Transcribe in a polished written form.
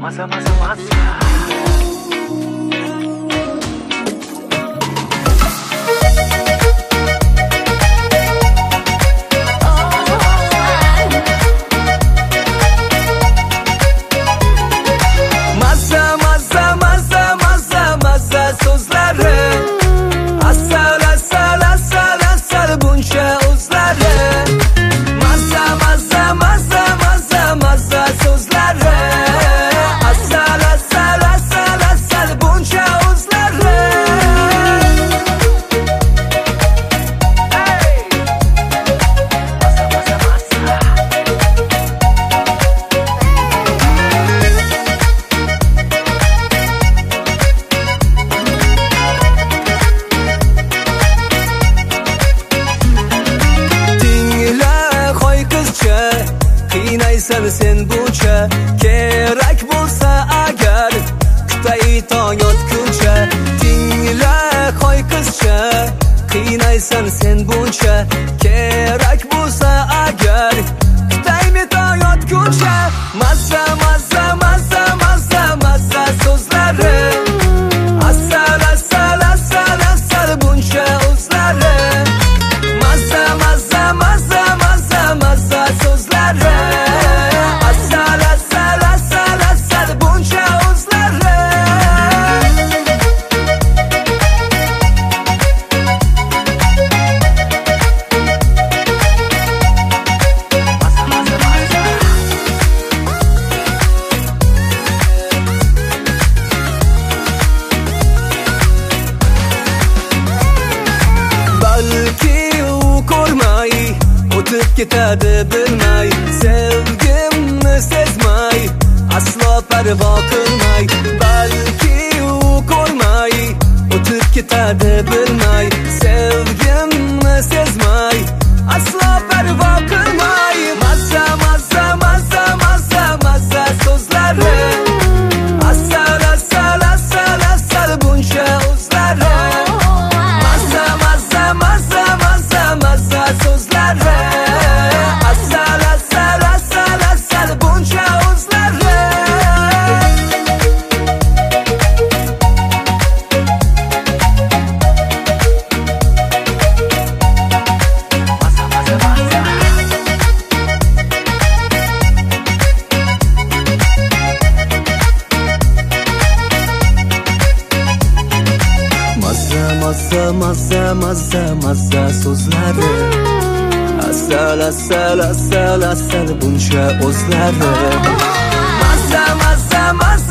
Maza maza maza. Qiynaysan sen buncha, kerak bo'lsa agar kutay tong yotguncha. Tingla qo'y qizcha, qiynaysan sen buncha, kerak bo'lsa agar kutaymi tong yotguncha. Mazza mazza mazza mazza mazza so'zlari, asal asal asal asal buncha o'zlari. Mazza mazza mazza mazza mazza so'zlari, ketadi bilmay, sevgimni sezmay, aslo parvo qilmay. Balki u ko'rmay, o'tib ketadi bilmay, sevgimni sezmay, aslo parvo qilmay. Mazza mazza mazza mazza mazza so'zlari, asal asal asal asal buncha o'zlari. Mazza mazza mazza mazza mazza so'zlari, mazza mazza mazza so'zlari, asal asal asal asal buncha o'zlari. Mazza mazza mazza